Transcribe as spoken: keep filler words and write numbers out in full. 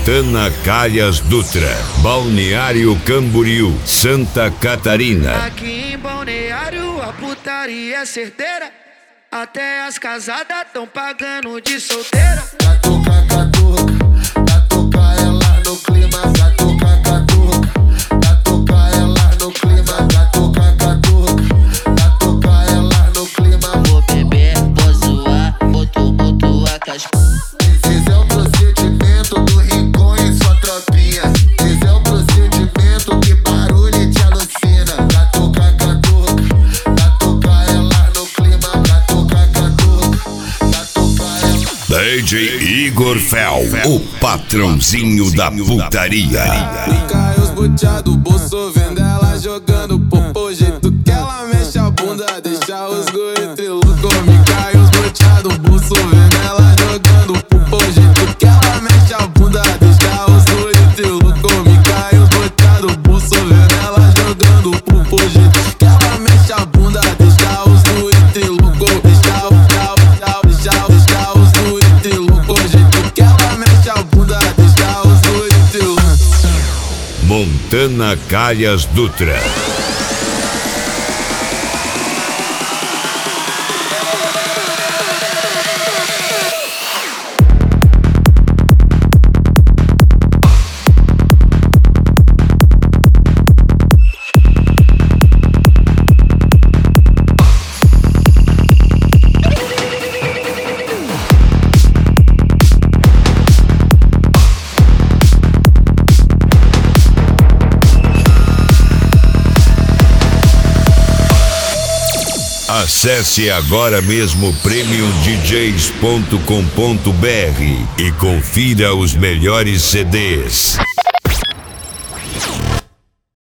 Montana Calhas Dutra, Balneário Camboriú, Santa Catarina. Aqui em Balneário a putaria é certeira, até as casadas tão pagando de solteira. Vai tocar catuca, vai tocar ela no clima, vai tocar catuca, vai tocar ela no clima, vai tocar catuca, vai tocar ela no clima. Vou beber, vou zoar, boto, boto a caspa. Esse é o procedimento do Rincon e sua tropinha. Esse é o procedimento que barulho te alucina. Vai tocar catuca, vai tocar ela no clima, vai tocar catuca, vai tocar ela. D J Igor Fel, o patrãozinho da putaria. Cai os boteados, bolso vendo ela jogando popô. Jeito que ela mexe a bunda, deixa os guri trilouco. Me cai os boteados, bolso vendo ela jogando popô. Jeito que ela mexe a bunda, deixa os guri trilouco. Me cai os boteados, bolso vendo ela jogando popô. Jeito que ela mexe a bunda, deixa os guri trilouco. Deixa o deixa o deixa o deixa os guri trilouco. Jeito que ela mexe a bunda, deixa os guri trilouco. Montana Calhas Dutra. Acesse agora mesmo premium d js ponto com ponto b r e confira os melhores C Ds.